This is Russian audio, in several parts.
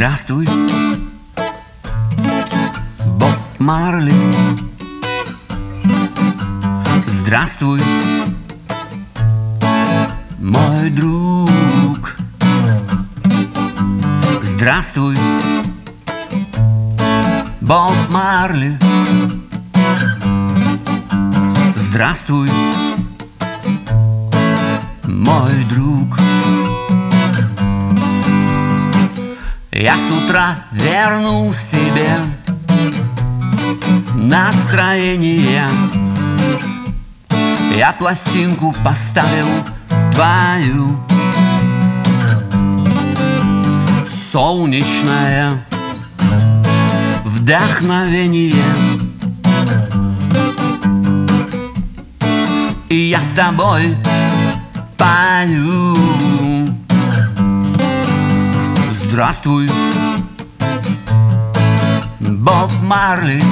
Здравствуй, Боб Марли. Здравствуй, мой друг. Здравствуй, Боб Марли. Здравствуй, мой друг. Я с утра вернул себе настроение. Я пластинку поставил твою, солнечное вдохновение. И я с тобой пою. Здравствуй, Боб Марли.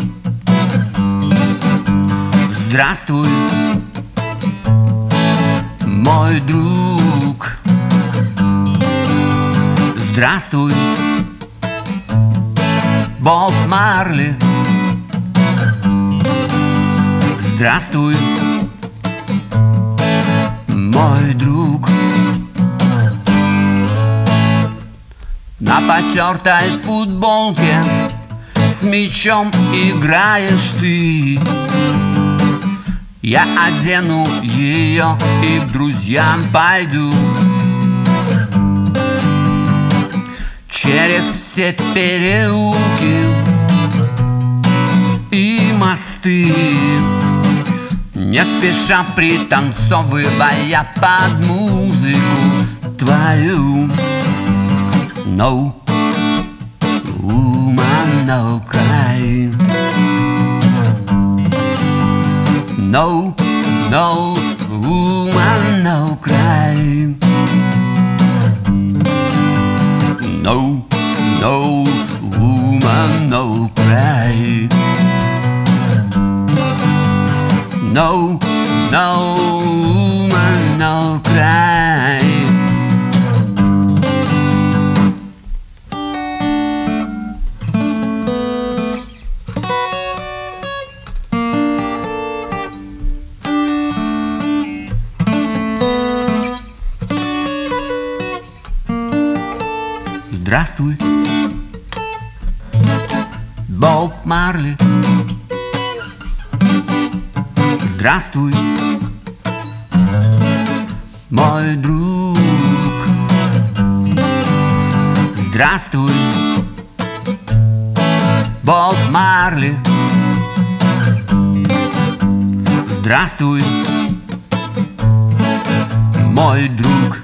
Здравствуй, мой друг. Здравствуй, Боб Марли. Здравствуй, мой друг. На потертой футболке с мячом играешь ты. Я одену ее и к друзьям пойду. Через все переулки и мосты, не спеша пританцовывая под музыку твою. No, woman, no cry. No, no, woman, no cry. No, no, woman, no cry. No, no, woman, no cry. Здравствуй, Боб Марли. Здравствуй, мой друг. Здравствуй, Боб Марли. Здравствуй, мой друг.